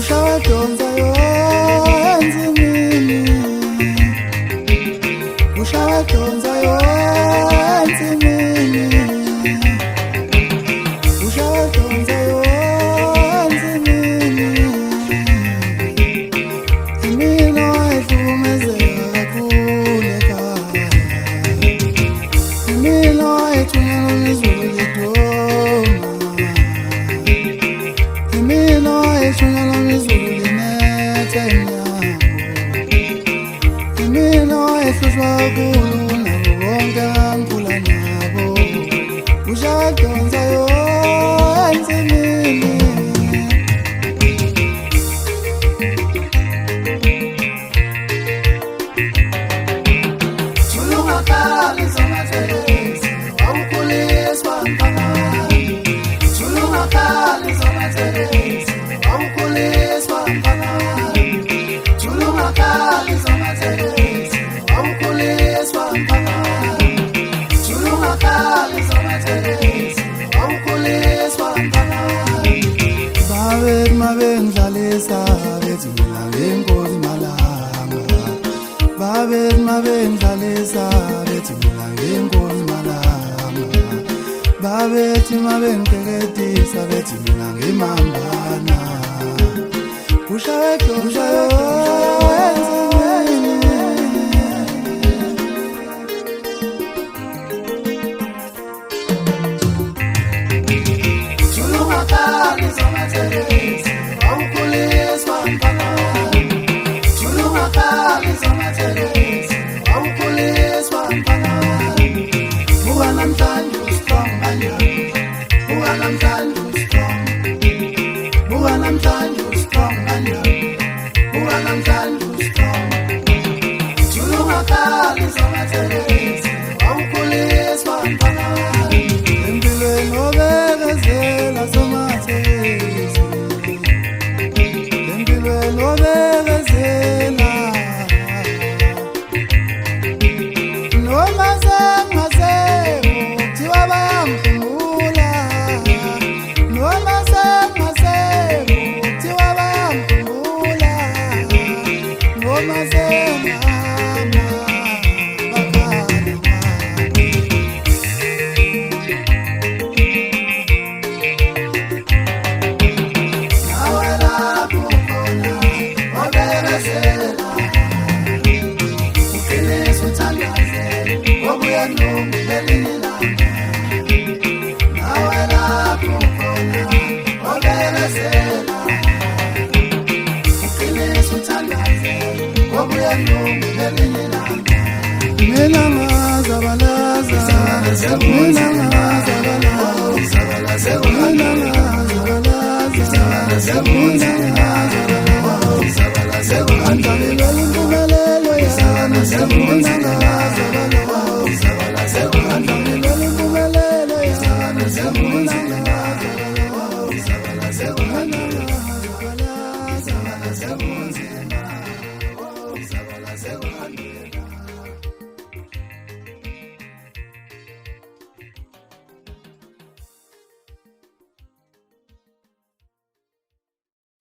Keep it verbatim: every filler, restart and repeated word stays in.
ushadonsa yonzimini ushadonsa yonzimini ushadonsa yonzimini imina wayehlukumezeka kakhulu ekhaya imina wayethunyelwa ngezulu lidoma imina wayethunyelwa ngezulu linetha emnyango imina wayehlushwa kakhulu nabo bonke angikhula nabo ushadonsa yonzimini Chulungakali zomathelezi wawukhuliswa mphakathi Chulungakali zomathelezi wawukhuliswa mphakathi Chulungakali zomathelezi wawukhuliswa mphakathi Chulungakali zomathelezi wawukhuliswa mphakathi Babethi mabengidlalisa bethi mina ngenkosi malanga Babethi mabengidlalisa bethi mina ngenkosi malanga Babethi mabengikeketisa bethi mina ngimambana Ushayedwa ushayenzimini Chulungakali zomathelezi wawukhuliswa mphakathi Chulungakali zomathelezi wawukhuliswa mphakathi Buka namhlanje ustrong kanjani Buka namhlanje ustrong Buka namhlanje ustrong kanjani Buka namhlanje ustrong Chulungakali zomathelezi wawukhuliswa mphakathi Empilweni obekezela zomathelezi Empilweni obekezela Noma sengasekho kuthiwa bayangikhumbula Noma sengasekho kuthiwa bayangikhumbula Noma sengihamba bakhala ngami Nawe lapho khona obekezela Uqinise uthandaze ngokuya ngelinye ilanga Nawe lapho khona obekezela Uqinise uthandaze ngokuya ngelinye ilanga Mina ngazabalaza Mina ngazabalaza Mina ngazabalaza Mina ngazabalaza Antalelwe impumelelo yami Mina